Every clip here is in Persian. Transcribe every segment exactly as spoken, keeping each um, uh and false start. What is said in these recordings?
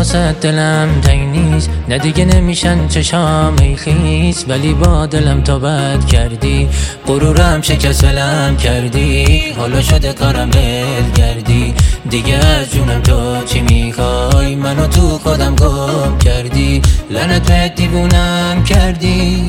واسه دلم تنگ نیست، نه دیگه نمیشن چشام ای خیس، ولی با دلم تو بد کردی، غرورم شکست ولم کردی، حالا شده کارم دلگردی، دیگه از جونم تو چی میخوای؟ منو تو خودم گم کردی، لعنت به دیوونم کردی.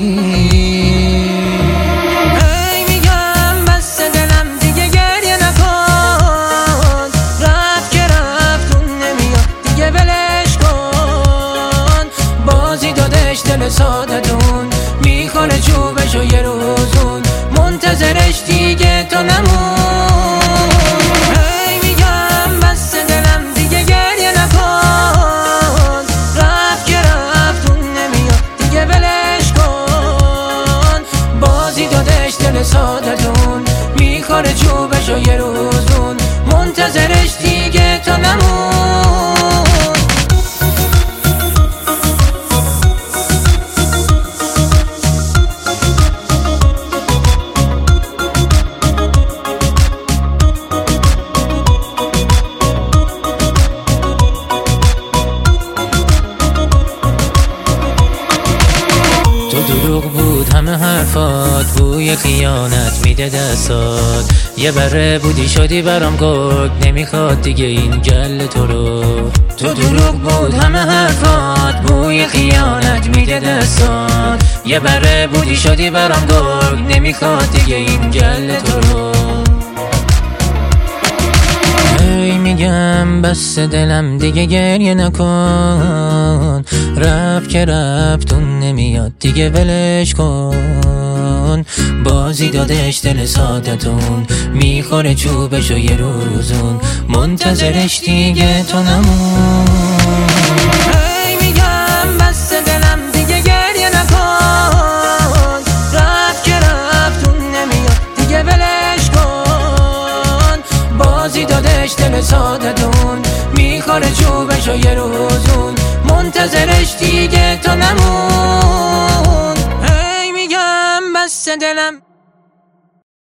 دل سادتون میخوره چوبشو یه روزون، منتظرش دیگه تو نمون. هی میگم بس دلم دیگه گریه نکن، رفت که رفتون نمیاد دیگه ولش کن، بازی دادش دل سادتون میخوره چوبشو یه روزون، منتظرش دیگه تو نمون. تو دروغ بود همه حرفات، بوی خیانت میده دستات، یه بره بودی شدی برام گرگ، نمیخواد دیگه این گل تو رو. تو دروغ بود همه حرفات، بوی خیانت میده دستات، یه بره بودی شدی برام گرگ، نمیخواد دیگه این گل تو رو. هی میگم بس دلم دیگه گریه نکن، رفت که رفتون نمیاد دیگه ولش کن، بازی دادش دل سادتون میخوره چوبشو یه روزون، منتظرش دیگه تو نمون. هی میگم بس دلم دیگه گریه نکن، رفت که رفتون نمیاد دیگه ولش کن، بازی دادش دل سادتون میخوره چوبشو یه روزون، منتظرش دیگه تو نمون. هی میگم بس دلم